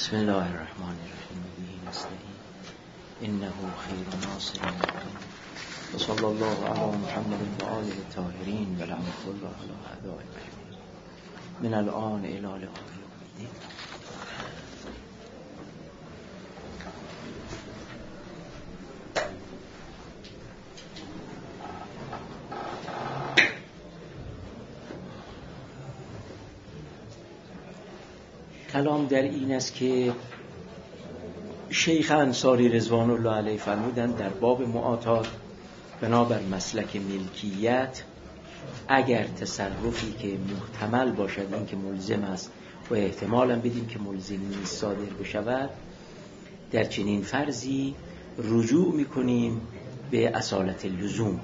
بسم الله الرحمن الرحیم به نستعین انه خیر ناصر و صلی الله علی محمد و آله الطاهرین و لعنة الله علی اعدائه من الان الی لقاء یوم الدین. کلام در این است که شیخ انصاری رضوان الله علیه فرمودند در باب معاطات بنابر مسلک ملکیت اگر تصرفی که محتمل باشد این که ملزم است و احتمالاً بدیم که ملزم نیست صادر بشود، در چنین فرضی رجوع میکنیم به اصالت لزوم.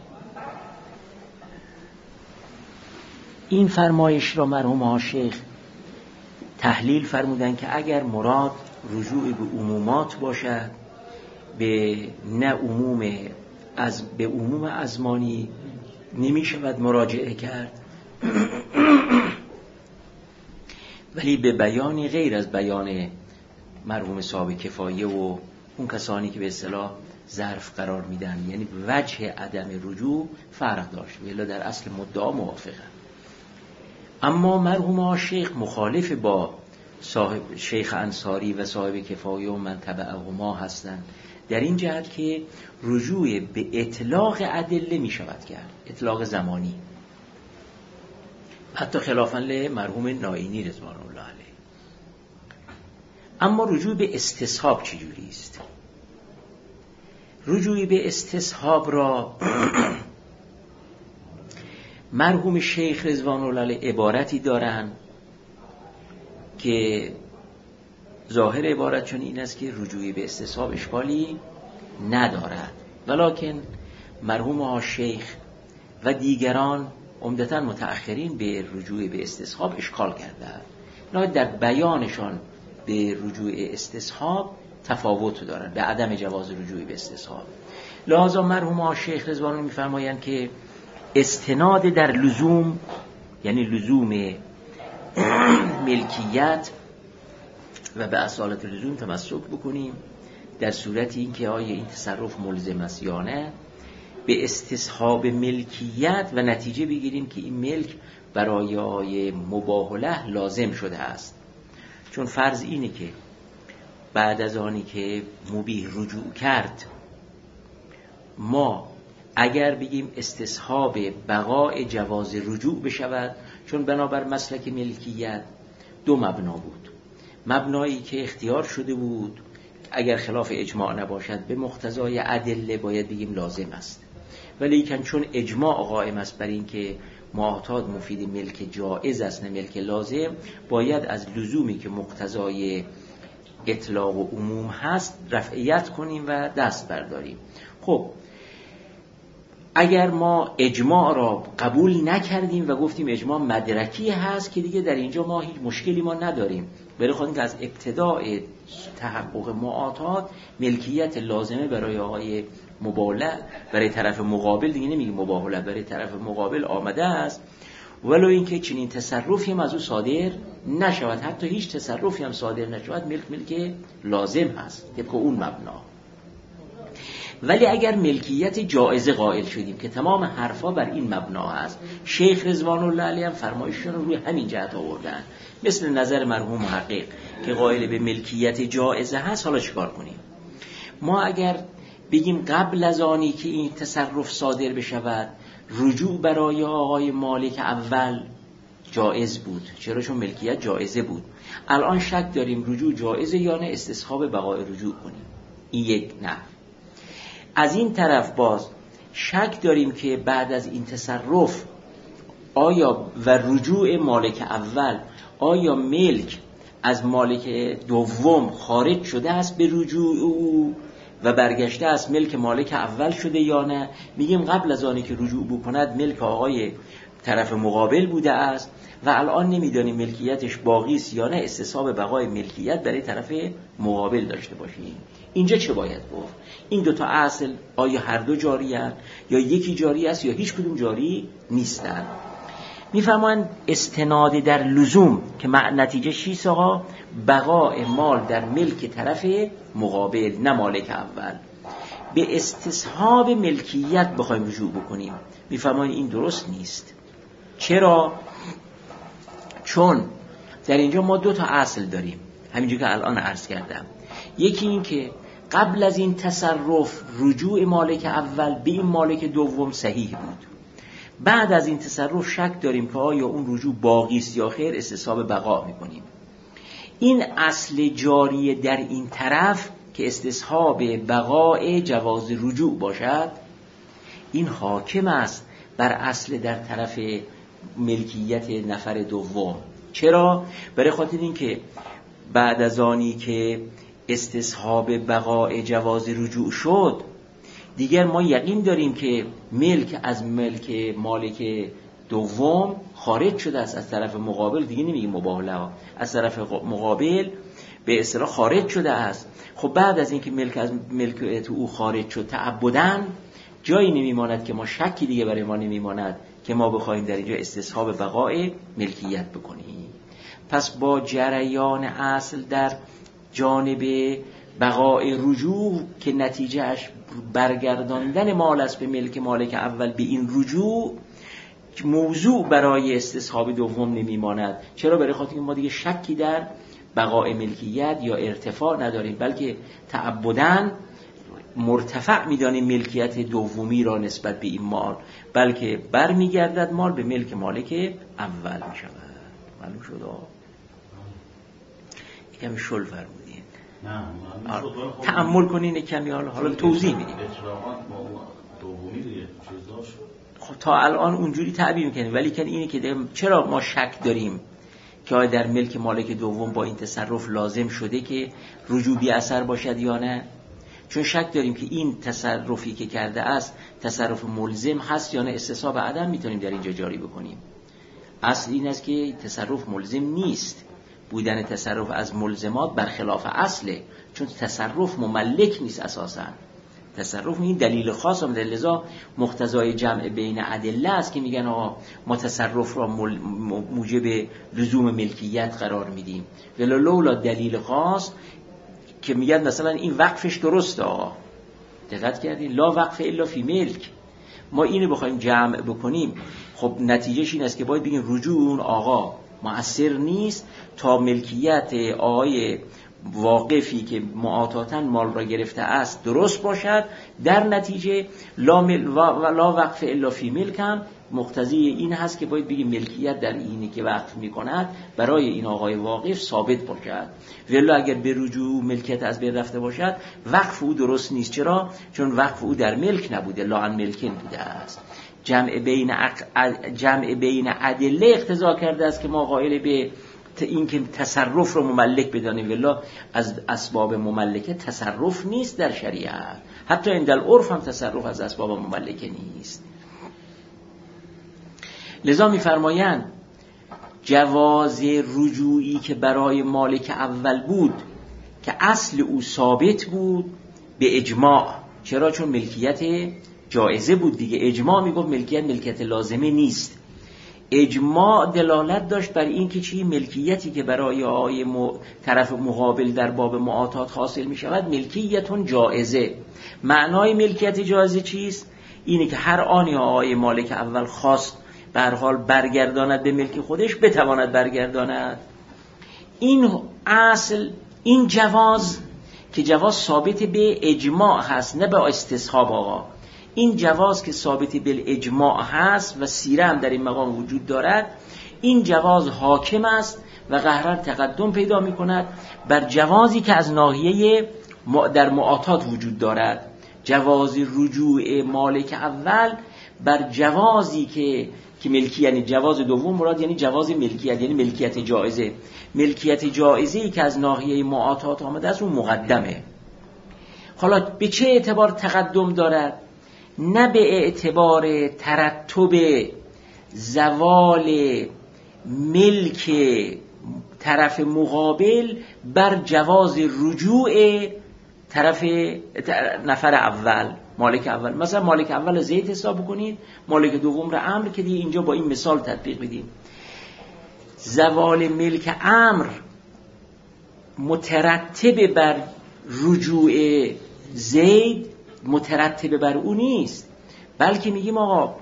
این فرمایش را مرحوم ها شیخ تحلیل فرمودن که اگر مراد رجوع به عمومات باشد به عموم ازمانی نمی شود مراجعه کرد، ولی به بیانی غیر از بیان مرحوم صاحب کفایه و اون کسانی که به اصطلاح ظرف قرار میدن، یعنی وجه عدم رجوع فرق داشت، ولی در اصل مدعا موافقه. اما مرحوم شیخ مخالف با صاحب شیخ انصاری و صاحب کفایه و من تبعهما هستند در این جهت که رجوع به اطلاق ادله می شود کرد، اطلاق زمانی، حتی خلافاً لمرحوم نائینی رضوان الله علیه. اما رجوع به استصحاب چجوری است؟ رجوع به استصحاب را مرحوم شیخ رضوان الله علیه عبارتی دارند که ظاهر عبارت چون این است که رجوعی به استصحاب اشکالی ندارد، ولکن مرحوم ها شیخ و دیگران عمدتاً متأخرین به رجوع به استصحاب اشکال کردند، نه در بیانشان به رجوع استصحاب تفاوت دارد به عدم جواز رجوع به استصحاب. لذا مرحوم ها شیخ رضوان الله می‌فرمایند که استناد در لزوم، یعنی لزوم ملکیت و به اصالت لزوم تمسک بکنیم در صورتی اینکه آیا این تصرف ملزم است یا نه، به استصحاب ملکیت و نتیجه بگیریم که این ملک برای مباح له لازم شده است. چون فرض اینه که بعد از آنی که مبیح رجوع کرد، ما اگر بگیم استصحاب بقاء جواز رجوع بشود، چون بنابر مسلک ملکیت دو مبنا بود. مبنایی که اختیار شده بود اگر خلاف اجماع نباشد به مقتضای ادله باید بگیم لازم است، ولی چون اجماع قائم است بر این که معاطات مفید ملک جائز است نه ملک لازم، باید از لزومی که مقتضای اطلاق و عموم هست رفعیت کنیم و دست برداریم. خب اگر ما اجماع را قبول نکردیم و گفتیم اجماع مدرکی هست، که دیگه در اینجا ما هیچ مشکلی ما نداریم، برای خودیم که از ابتداء تحقق معاطات ملکیت لازمه برای آقای مبالغ، برای طرف مقابل، دیگه نمیگیم مباح له، برای طرف مقابل آمده است، ولو اینکه چنین تصرفی هم از او صادر نشود، حتی هیچ تصرفی هم صادر نشود، ملک لازم هست طبق اون مبنا. ولی اگر ملکیت جائزه قائل شدیم که تمام حرفا بر این مبنا هست، شیخ رضوان الله علیه هم فرمایششون رو روی همین جهت آوردن، مثل نظر مرحوم محقق که قائل به ملکیت جائزه هست. حالا چیکار کنیم؟ ما اگر بگیم قبل از آنی که این تصرف صادر بشود رجوع برای آقای مالک اول جائز بود، چرا؟ چون ملکیت جائزه بود. الان شک داریم رجوع جائزه یا نه، استصحاب بقاء رجوع کنیم. این یک نه. از این طرف باز شک داریم که بعد از این تصرف آیا و رجوع مالک اول، آیا ملک از مالک دوم خارج شده است به رجوع او و برگشته است ملک مالک اول شده یا نه. میگیم قبل از آنی که رجوع بکند ملک آقای طرف مقابل بوده است و الان نمیدانیم ملکیتش باقی است یا نه، استصحاب بقای ملکیت برای طرف مقابل داشته باشیم. اینجا چه باید گفت؟ این دو تا اصل آیا هر دو جاری هستند یا یکی جاری است یا هیچ کدوم جاری نیستند؟ میفرمایند استناد در لزوم که نتیجه چیست آقا؟ بقاء مال در ملک طرف مقابل نه مالک اول. به استصحاب ملکیت بخوایم رجوع بکنیم، میفرمایند این درست نیست. چرا؟ چون در اینجا ما 2 تا اصل داریم، همینجور که الان عرض کردم. یکی این که قبل از این تصرف رجوع مالک اول به این مالک دوم صحیح بود. بعد از این تصرف شک داریم که آیا اون رجوع باقی است یا خیر، استصحاب بقا میکنیم. این اصل جاری در این طرف که استصحاب بقاء جواز رجوع باشد، این حاکم است بر اصل در طرف ملکیت نفر دوم. چرا؟ برای خاطر این که بعد از آنی که استصحاب بقاء جواز رجوع شد، دیگر ما یقین داریم که ملک از ملک مالک دوم خارج شده است، از طرف مقابل، دیگه نمیگیم مباهله، از طرف مقابل به اصطلاح خارج شده است. خب بعد از اینکه ملک از ملک او خارج شد تعبداً، جایی نمیماند که ما شکی دیگه برای ما نمیماند که ما بخوایم در اینجا استصحاب بقاء ملکیت بکنیم. پس با جریان اصل در جانب بقاء رجوع که نتیجهش برگرداندن مال است به ملک مالک اول، به این رجوع موضوع برای استصحاب دوم نمیماند. چرا؟ برای خاطر ما دیگه شکی در بقاء ملکیت یا ارتفاع نداریم، بلکه تعبداً مرتفع میدانیم ملکیت دومی را نسبت به این مال، بلکه برمیگردد مال به ملک مالک اول میشود. معلوم شد؟ یکم شل فرمودین. تأمل کنین کمی، حالا توضیح میدیم. خب تا الان اونجوری تعبیر میکنیم، ولی که اینه که چرا ما شک داریم که آیا در ملک مالک دوم با این تصرف لازم شده که رجوع بی اثر باشد یا نه؟ چون شک داریم که این تصرفی که کرده است تصرف ملزم هست یا نه. استصحاب عدم میتونیم در اینجا جاری بکنیم. اصل این است که تصرف ملزم نیست. بودن تصرف از ملزمات برخلاف اصله، چون تصرف مملک نیست اساساً. تصرف این دلیل خاص هم، لذا مقتضای جمع بین ادله است که میگن آقا ما تصرف را موجب لزوم ملکیت قرار میدیم، ولی لولا دلیل خاص که میگن مثلا این وقفش درسته. آقا دقت کردین؟ لا وقف الا فی ملک. ما اینو بخوایم جمع بکنیم، خب نتیجهش این است که باید بگیم رجوع اون آقا مؤثر نیست تا ملکیت آقای واقفی که معاطاتاً مال را گرفته است درست باشد. در نتیجه لا وقف الا فی ملک هم مقتضی این هست که باید بگیم ملکیت در اینی که وقف میکند برای این آقای واقف ثابت باشد، ولی اگر به رجوع ملکیت از بین رفته باشد وقف او درست نیست. چرا؟ چون وقف او در ملک نبوده، لا عن ملکن بوده است. جمع بین ادله اقتضا کرده است که ما قائل به این که تصرف رو مملک بدانیم، ولی از اسباب مملکه تصرف نیست در شریعت. حتی این در عرف هم تصرف از اسباب مملکه نیست. لذا می‌فرمایند جواز رجوعی که برای مالک اول بود که اصل او ثابت بود به اجماع. چرا؟ چون ملکیت جایزه بود دیگه. اجماع میگفت ملکیت لازمه نیست. اجماع دلالت داشت بر این که چی؟ ملکیتی که برای آقای طرف مقابل در باب معاطات حاصل می شود ملکیتون جایزه. معنای ملکیت جایزه چیست؟ اینه که هر آنی آقای مالک اول خواست به هر حال برگرداند به ملک خودش بتواند برگرداند. این اصل، این جواز که جواز ثابت به اجماع هست نه به استصحاب. آقا این جواز که ثابت به اجماع هست و سیره هم در این مقام وجود دارد، این جواز حاکم است و قهرا تقدم پیدا می کند بر جوازی که از ناحیه در معاطات وجود دارد. جواز رجوع مالک اول بر جوازی که ملکی، یعنی جواز دوم مراد یعنی جواز ملکیت، یعنی ملکیت جایزه. ملکیت جایزه‌ای که از ناحیه معاطات آمده است اون مقدمه. حالا به چه اعتبار تقدم دارد؟ نه به اعتبار ترتب زوال ملک طرف مقابل بر جواز رجوع طرف نفر اول. مالک اول، مثلا مالک اول زید حساب کنید، مالک دوم رو عمرو، که دیگه اینجا با این مثال تطبیق بدیم. زوال ملک عمرو مترتب بر رجوع زید، مترتب بر او نیست، بلکه میگیم آقا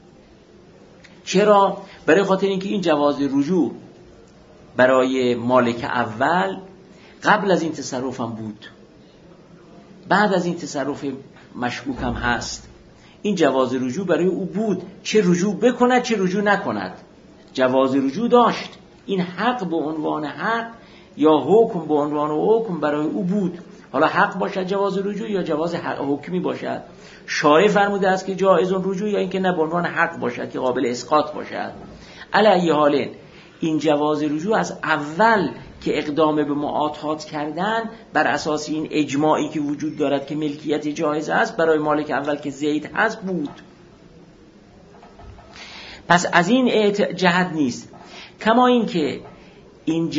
چرا؟ برای خاطر اینکه این جواز رجوع برای مالک اول قبل از این تصرف هم بود، بعد از این تصرف مشکوک هم هست. این جواز رجوع برای او بود، چه رجوع بکند چه رجوع نکند، جواز رجوع داشت. این حق به عنوان حق یا حکم به عنوان حکم برای او بود. حالا حق باشد جواز رجوع یا جواز حکمی باشد. شارع فرموده است که جایز رجوع یا اینکه نه به عنوان حق باشد که قابل اسقاط باشد. علی حال این جواز رجوع از اول که اقدام به معاطات کردن بر اساس این اجماعی که وجود دارد که ملکیت جایز است برای مالک اول که زید هست بود. پس از این جهت نیست. کما این که این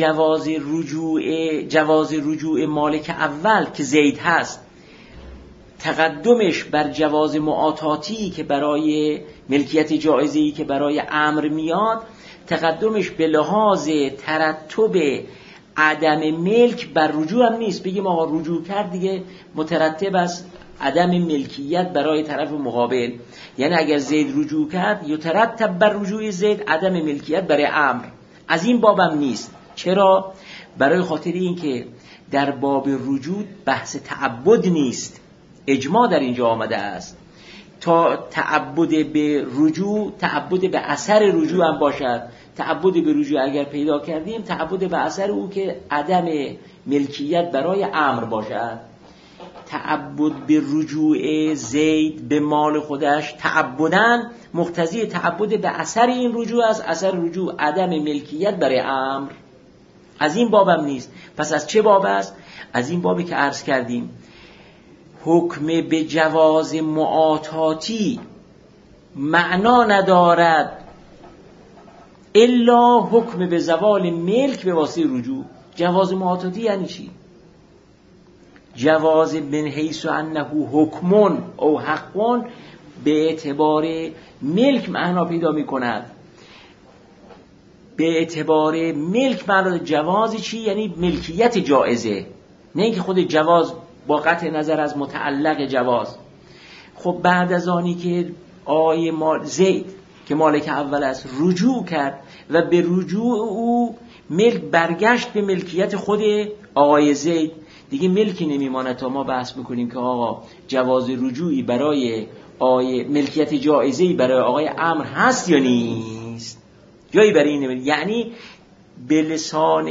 جواز رجوع مالک اول که زید هست تقدمش بر جواز معاطاتی که برای ملکیت جایزی که برای امر میاد، تقدمش به لحاظ ترتب عدم ملک بر رجوع هم نیست. بگیم آقا رجوع کرد دیگه مترتب از عدم ملکیت برای طرف مقابل، یعنی اگر زید رجوع کرد یترتب بر رجوع زید عدم ملکیت برای امر. از این بابم نیست. چرا؟ برای خاطر این که در باب رجوع بحث تعبد نیست، اجماع در اینجا آمده است. تا تعبد به رجوع، تعبد به اثر رجوع هم باشد. تعبد به رجوع اگر پیدا کردیم، تعبد به اثر او که عدم ملکیت برای امر باشد. تعبد به رجوع زید به مال خودش تعبدن مقتضی تعبد به اثر این رجوع است. اثر رجوع عدم ملکیت برای امر. از این بابم نیست. پس از چه باب است؟ از این بابی که عرض کردیم حکم به جواز معاطاتی معنا ندارد الا حکم به زوال ملک به واسطه رجوع. جواز معاطاتی یعنی چی؟ جواز من حیث انه حکمون او حقون به اعتبار ملک معنا پیدا می کند. به اعتبار ملک معنا جواز چی؟ یعنی ملکیت جائزه، نه اینکه خود جواز با قطع نظر از متعلق جواز. خب بعد از آنی که آقای زید که مالک اول است رجوع کرد و به رجوع او ملک برگشت به ملکیت خود آقای زید، دیگه ملکی نمیماند تا ما بحث بکنیم که آقا جواز رجوعی برای ملکیت جائزه‌ای برای آقای امر هست یا نیست. جایی برای این نمیده. یعنی به لسان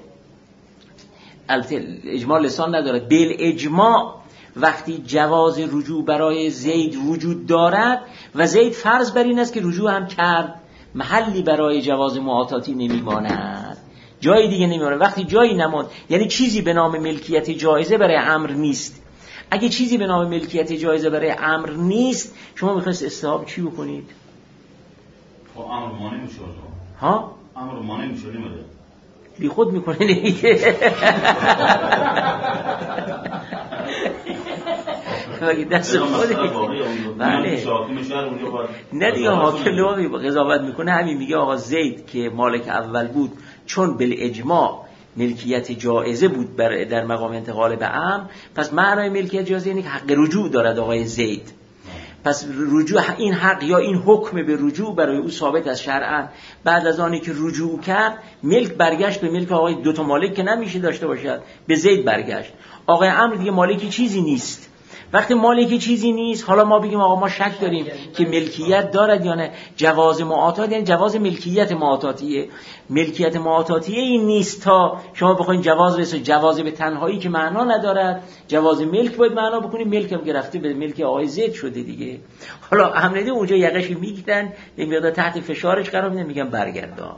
اجماع لسان ندارد، بل اجماع وقتی جواز رجوع برای زید وجود دارد و زید فرض بر این است که رجوع هم کرد، محلی برای جواز معاطاتی نمیماند، جایی دیگه نمیماند. وقتی جایی نماند یعنی چیزی به نام ملکیت جایزه برای امر نیست. اگه چیزی به نام ملکیت جایزه برای امر نیست، شما میخواست استحاب چی بکنید؟ خب امر مانع میشه. ها؟ امر مانع میشه نمیده. بی خود میکنه دیگه. دست خودی. بله. نه دیگه حاکم نوامی قضاوت میکنه، همین میگه آقا زید که مالک اول بود چون بالاجماع ملکیت جائزه بود در مقام انتقال به امر، پس معنای ملکیت جائزه یعنی که حق رجوع دارد آقای زید. پس رجوع این حق یا این حکم به رجوع برای او ثابت از شرعاً. بعد از آنی که رجوع کرد ملک برگشت به ملک آقای دوتا مالک که نمیشه داشته باشد، به زید برگشت. آقای امر دیگه مالکی چیزی نیست. وقتی مالکی چیزی نیست، حالا ما بگیم آقا ما شک داریم که ملکیت دارد یا نه. جواز معاطات یعنی جواز ملکیت معاطاتیه. ملکیت معاطاتیه این نیست تا شما بخواید جواز رسید. جواز به تنهایی که معنا ندارد، جواز ملک باید معنا بکنیم. ملک هم گرفته به ملک آقای زید شده دیگه. حالا احمدی اونجا یقش میگیرن، نمیاد تحت فشارش قرار میدن، میگن برگردان.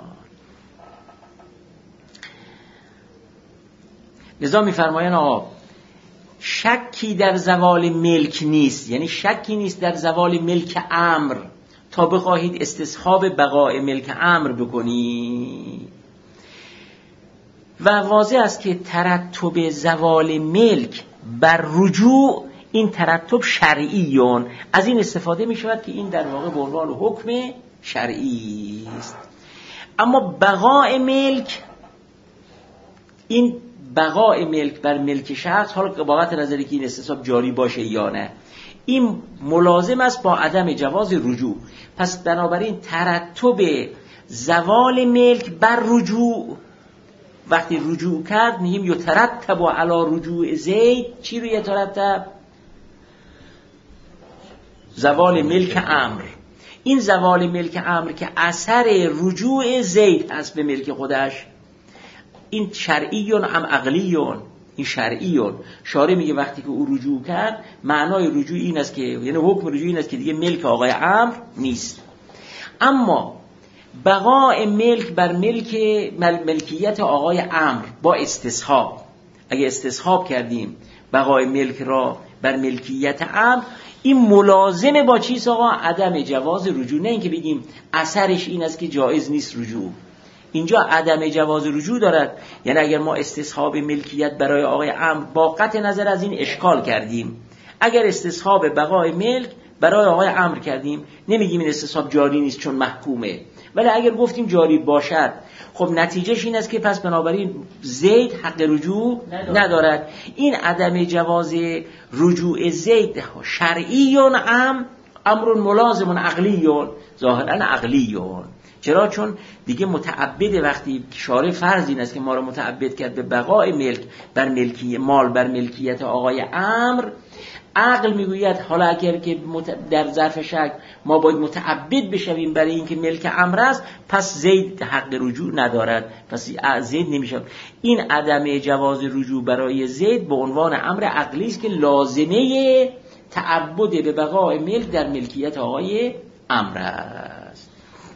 لذا میفرمایند آقا شکی در زوال ملک نیست، یعنی شکی نیست در زوال ملک امر تا بخواهید استصحاب بقای ملک امر بکنید. و واضح است که ترتب زوال ملک بر رجوع این ترتب شرعیون، از این استفاده می شود که این در واقع به عنوان حکم شرعی است. اما بقاء ملک، این بقاء ملک بر ملک شخص، حالا بابت نظری که این استصحاب جاری باشه یا نه، این ملازم است با عدم جواز رجوع. پس بنابراین ترتب زوال ملک بر رجوع، وقتی رجوع کرد میگیم یترتب علی رجوع زید، چی رو یترتب؟ زوال ملک امر. این زوال ملک امر که اثر رجوع زید هست به ملک خودش، این شرعیون ام عقلیون؟ این شرعیون. شارع میگه وقتی که او رجوع کرد، معنای رجوع این است که، یعنی حکم رجوع این است که دیگه ملک آقای امر نیست. اما بقاء ملک بر ملکیت آقای امر با استصحاب، اگه استصحاب کردیم بقاء ملک را بر ملکیت امر، این ملازمه با چیز آقا؟ عدم جواز رجوع. نه اینکه بگیم اثرش این است که جایز نیست رجوع، اینجا عدم جواز رجوع دارد. یعنی اگر ما استصحاب ملکیت برای آقای امر با قطع نظر از این اشکال کردیم، اگر استصحاب بقاء ملک برای آقای امر کردیم، نمیگیم این استصحاب جاری نیست چون محکومه، ولی اگر گفتیم جاری باشد، خب نتیجهش این است که پس بنابراین زید حق رجوع ندارد. این عدم جواز رجوع زید شرعیون امر ملازم عقلیون، ظاهرا عقلیون. چرا؟ چون دیگه متعبد، وقتی شارع فرض این است که ما را متعبد کرد به بقاء ملک بر ملکی مال بر ملکیت آقای امر، عقل میگوید حالا اگر که در ظرف شک ما باید متعبد بشویم برای اینکه ملک امر است، پس زید حق رجوع ندارد، پس زید نمیشه. این عدم جواز رجوع برای زید به عنوان امر عقلی است که لازمه تعبد به بقاء ملک در ملکیت آقای امر است.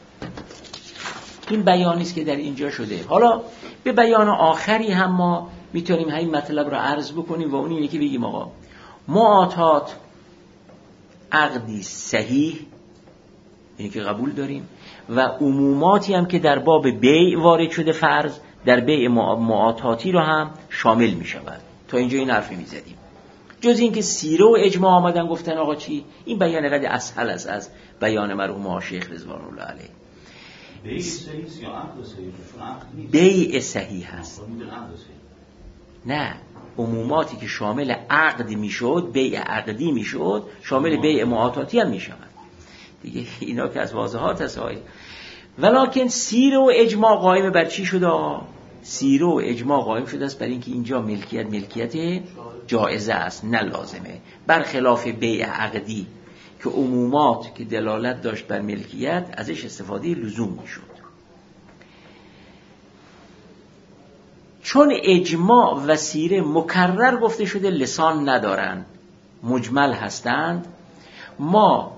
این بیانی است که در اینجا شده. حالا به بیان آخری هم ما میتونیم همین مطلب رو عرض بکنیم و اون اینه که بگیم آقا معاطات عقدی صحیح، اینی که قبول داریم، و عموماتی هم که در باب بیع وارد شده فرض در بیع معاطاتی رو هم شامل می شود. تا اینجا این حرفی می زدیم. جز این که سیره و اجماع آمدن گفتن آقا چی؟ این بیان قدر اسهل است از بیان مرحوم شیخ رضوان الله علیه. بیع صحیح است یا عقد صحیح؟ چون عقد نیست. بیع صحیح هست. نه، عموماتی که شامل عقد میشد، بیع عقدی میشد، شامل بیع معاطاتی هم میشود دیگه. اینا که از واضحات هست. ولکن سیره و اجماع قائم بر چی شده؟ سیره و اجماع قائم شده است بر اینکه اینجا ملکیت جائزه است، نه لازمه، برخلاف بیع عقدی که عمومات که دلالت داشت بر ملکیت ازش استفاده لزوم میشد. چون اجماع و سیره مکرر گفته شده لسان ندارند، مجمل هستند، ما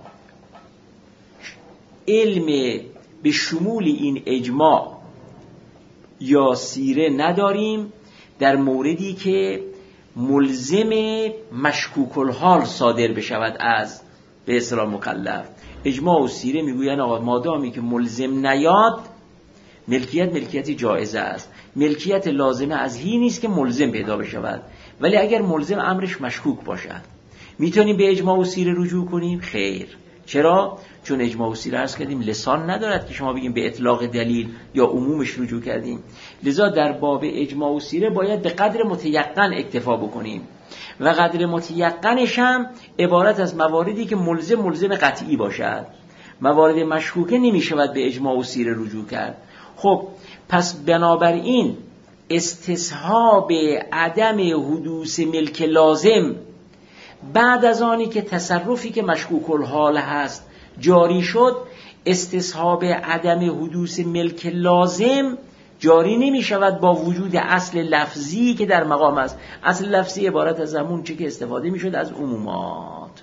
علم به شمول این اجماع یا سیره نداریم در موردی که ملزم مشکوک الحال صادر بشود از به اصطلاح مکلف. اجماع و سیره میگوین آقا مادامی که ملزم نیاد، ملکیت جایزه است. ملکیت لازمه از هی نیست که ملزم پیدا بشود، ولی اگر ملزم امرش مشکوک باشد میتونیم به اجماع و سیره رجوع کنیم؟ خیر. چرا؟ چون اجماع و سیره عرض کردیم لسان ندارد که شما بگیم به اطلاق دلیل یا عمومش رجوع کردیم. لذا در باب اجماع و سیره باید به قدر متیقن اکتفا بکنیم و قدر متیقنش هم عبارت از مواردی که ملزم قطعی باشد. موارد مشکوکه نمیشود به اجماع و سیره رجوع کرد. خب پس بنابراین استصحاب عدم حدوث ملک لازم بعد از آنی که تصرفی که مشکوک الحال هست جاری شد، استصحاب عدم حدوث ملک لازم جاری نمی شود با وجود اصل لفظی که در مقام است. اصل لفظی عبارت از همون چه که استفاده می شد از عمومات.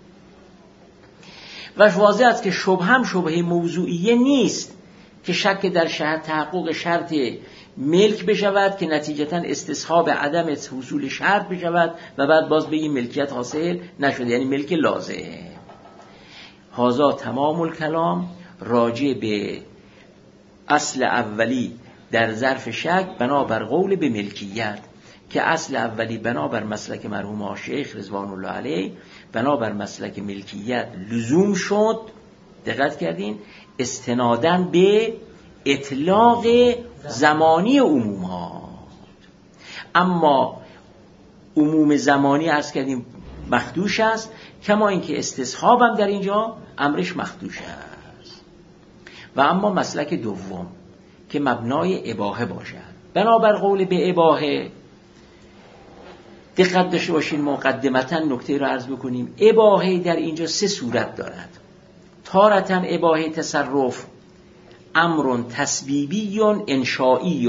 و واضح است که شبهه موضوعیه نیست که شک در تحقق شرط ملک بشود که نتیجتاً استصحاب عدم حصول شرط بشود و بعد باز بگیم ملکیت حاصل نشده، یعنی ملک لازم. هذا تمام الکلام راجع به اصل اولی در ظرف شک بنابر قول به ملکیت. که اصل اولی بنابر مسلک مرحوم شیخ رضوان الله علیه، بنابر مسلک ملکیت لزوم شد، دقت کردین، استنادن به اطلاق زمانی عمومات. اما عموم زمانی عرض کردیم مخدوش است، کما اینکه استصحاب هم در اینجا امرش مخدوش است. و اما مسلک دوم که مبنای اباحه باشد، بنابر قول به اباحه، دقت داشته باشین مقدمتا نکته رو عرض بکنیم. اباحه در اینجا سه صورت دارد. تارة اباحه تصرف امر تسبیبی انشائی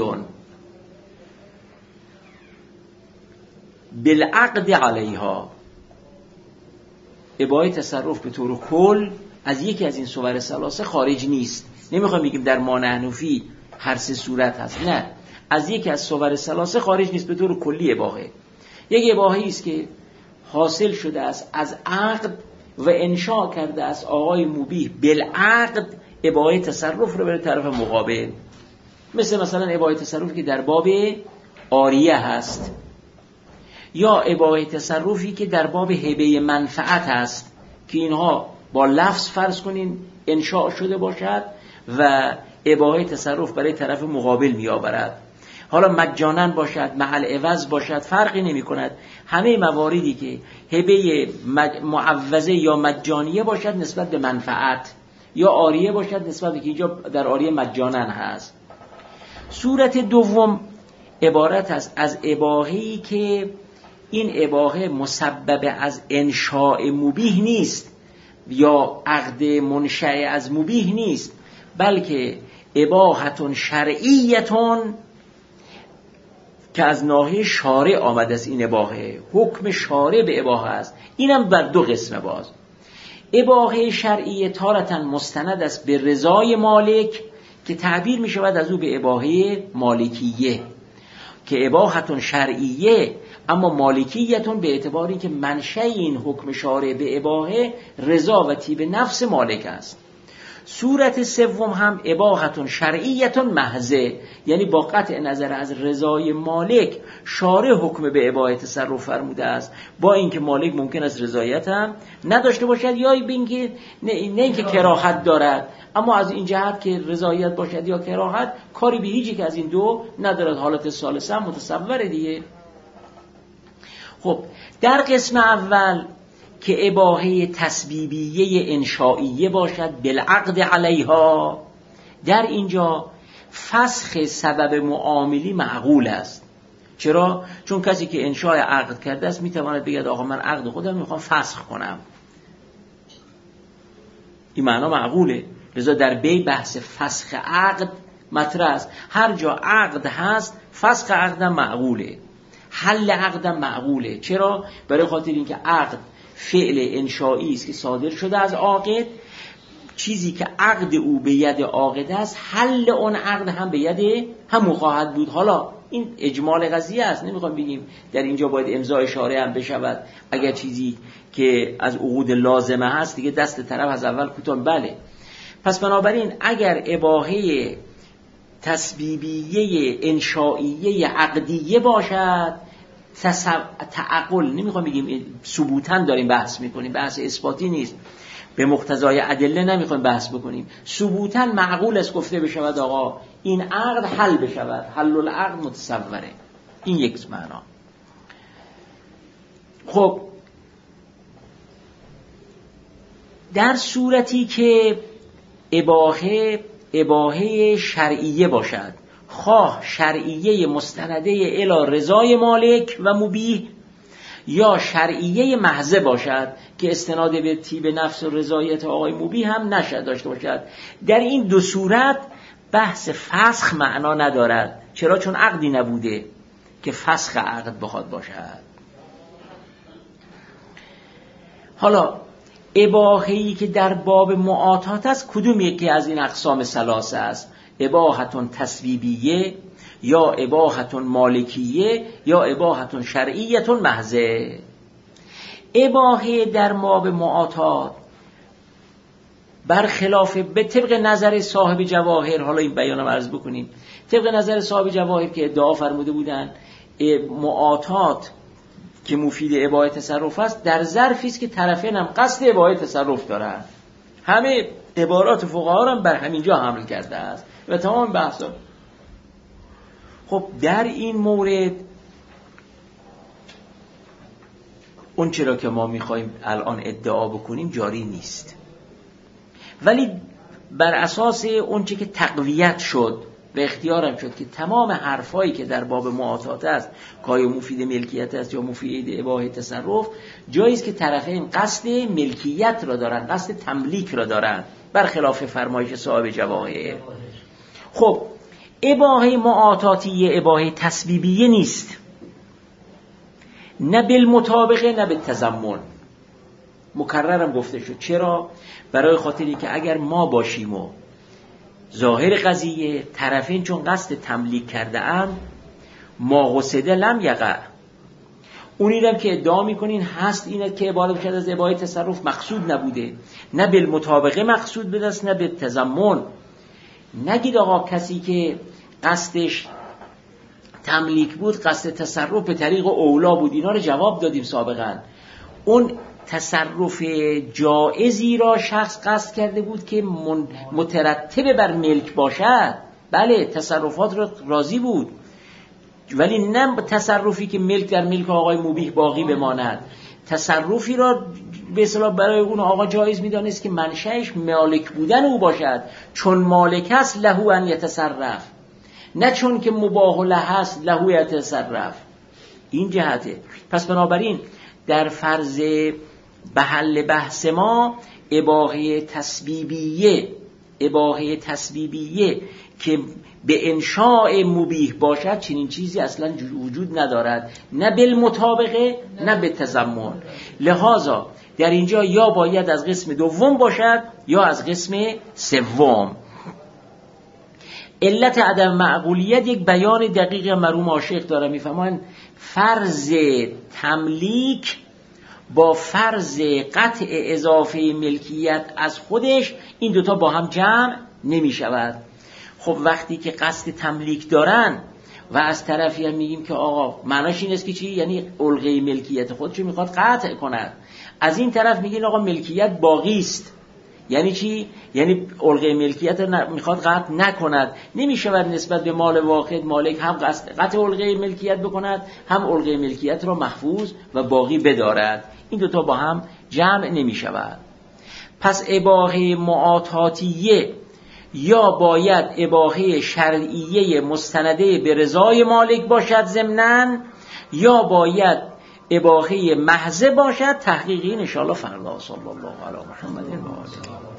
بالعقد علیها. اباحه تصرف به طور کل از یکی از این صور ثلاثه خارج نیست. نمیخوام بگیم در ما نحنفی هر سه صورت هست، نه، از یکی از صور ثلاثه خارج نیست، به طور کلی اباحه. یک اباحه‌ای است که حاصل شده است از عقد و انشاء کرده است آقای مبیح بالعقد اباحه تصرف رو بره طرف مقابل. مثلا اباحه تصرفی که در باب عاریه هست، یا اباحه تصرفی که در باب هبه منفعت هست که اینها با لفظ فرض کنین انشاء شده باشد و اباحه تصرف برای طرف مقابل می آورد. حالا مجانن باشد، محل عوض باشد، فرقی نمی کند. همه مواردی که هبه معوضه یا مجانیه باشد نسبت به منفعت، یا عاریه باشد نسبت به که اینجا در عاریه مجانن هست. صورت دوم عبارت است از اباحه‌ای که این اباحه مسبب از انشاء مبیح نیست یا عقد منشأ از مبیح نیست، بلکه اباحتون شرعیتون که از ناحیه شارع آمده است. این اباحه حکم شارع به اباحه است. اینم بر دو قسمه باز. اباحه شرعیه تارة مستند است به رضای مالک که تعبیر می شود از او به اباحه مالکیه، که اباحتون شرعیه اما مالکیتون به اعتباری که منشأ این حکم شارع به اباحه رضا و طیب نفس مالک است. صورت سوم هم اباحتون شرعیتون محضه، یعنی با قطع نظر از رضای مالک شارع حکم به اباحه تصرف فرموده است، با اینکه مالک ممکن است رضایت هم نداشته باشد، یا اینکه نه اینکه کراهت دارد، اما از این جهت که رضایت باشد یا کراهت کاری به هیچی که از این دو ندارد. حالت ثالثه هم متصوره دیگه. خب در قسم اول که اباحه تسبیبیه انشائیه باشد بالعقد علیها، در اینجا فسخ سبب معاملی معقول است. چرا؟ چون کسی که انشاء عقد کرده است میتواند بگه آقا من عقد خودم میخوام فسخ کنم. این معنا معقوله. لذا در بی بحث فسخ عقد مطرح است. هر جا عقد هست فسخ عقدم معقوله، حل عقدم معقوله. چرا؟ برای خاطر اینکه عقد فعل انشائی است که صادر شده از عاقد. چیزی که عقد او به ید عاقد است حل اون عقد هم به ید هم خواهد بود. حالا این اجمال قضیه است، نمیخوام بگیم در اینجا باید امضای شارع هم بشود. اگر چیزی که از عقود لازمه هست دیگه دست طرف از اول کوتاه. بله، پس بنابراین اگر اباحه تسبیبیه انشائیه عقدیه باشد، تعقل، نمیخوام بگیم ثبوتاً داریم بحث میکنیم، بحث اثباتی نیست، به مقتضای ادله نمیخوایم بحث بکنیم، ثبوتاً معقول است گفته بشود آقا این عقد حل بشود، حل العقد متصوره. این یک معنا. خب در صورتی که اباحه شرعیه باشد، خواه شرعیه مستنده الی رضای مالک و مبیح، یا شرعیه محضه باشد که استناد به طیب نفس و رضایت آقای مبیح هم نشد داشته باشد، در این دو صورت بحث فسخ معنا ندارد. چرا؟ چون عقدی نبوده که فسخ عقد بخواد باشد. حالا اباحه‌ای که در باب معاطات است کدوم یکی از این اقسام ثلاثه است؟ اباحتون تسبیبیه، یا اباحتون مالکیه، یا اباحتون شرعیتون محضه. اباحه در باب معاطات برخلاف به طبق نظر صاحب جواهر، حالا این بیانم عرض بکنیم، طبق نظر صاحب جواهر که ادعا فرموده بودن معاطات که مفید اباحه تصرف است در ظرفی است که طرفین هم قصد اباحه تصرف دارند. همه عبارات فقها هم بر همینجا حمل کرده است و تمام بحثا. خب در این مورد اون چرا که ما میخوایم الان ادعا بکنیم جاری نیست، ولی بر اساس اون چه که تقویت شد و اختیارم شد که تمام حرفایی که در باب معاطات است که آیا مفید ملکیت است یا مفید اباحه تصرف، جاییست که طرفین قصد ملکیت را دارن، قصد تملیک را دارن، برخلاف فرمایش صاحب جواهر. خب اباحه معاطاتی اباحه تسبیبیه نیست، نه بالمطابقه نه بالتضمن. مکررم گفته شد. چرا؟ برای خاطری که اگر ما باشیم و ظاهر قضیه طرفین چون قصد تملیک کرده اند، ما قصده لم یقع، اونی رو که ادعا میکنین هست اینه که عبارت شده از اباحه تصرف مقصود نبوده، نه بالمطابقه مقصود بوده است نه بالتضمن. نگید آقا کسی که قصدش تملیک بود قصد تصرف به طریق اولا بود. اینا رو جواب دادیم سابقا. اون تصرف جائزی را شخص قصد کرده بود که مترتب بر ملک باشد. بله تصرفات را راضی بود، ولی نه تصرفی که ملک در ملک آقای مبیح باقی بماند. تصرفی را به اصطلاح برای اون آقا جایز میدانست که منشأش مالک بودن او باشد، چون مالک است لهو ان یتصرف، نه چون که مباح له است لهو یتصرف. این جهته. پس بنابراین در فرض محل بحث ما اباحه تسبیبیه که به انشاء مبیح باشد، چنین چیزی اصلا وجود ندارد، نه بالمطابقه نه بالتضمن. لذا در اینجا یا باید از قسم دوم باشد یا از قسم سوم. علت عدم معقولیت یک بیان دقیق مرحوم عاشق داره. میفهمن فرض تملیک با فرض قطع اضافه ملکیت از خودش، این دوتا با هم جمع نمی شود. خب وقتی که قصد تملیک دارن و از طرفی هم میگیم که آقا معناش این است که چی؟ یعنی الغه ملکیت خودشو میخواد قطع کند. از این طرف میگین آقا ملکیت باقی است. یعنی چی؟ یعنی الغه ملکیت رو میخواد قطع نکند. نمیشود نسبت به مال واحد مالک هم قطع الغه ملکیت بکند، هم الغه ملکیت را محفوظ و باقی بدارد. این دوتا با هم جمع نمیشود. پس اباحه معاطاتیه یا باید اباحه شرعیه مستنده به رضای مالک باشد ضمناً، یا باید اباحه محض باشد. تحقیقی ان شاء الله فردا. صلی الله علی محمد و آله.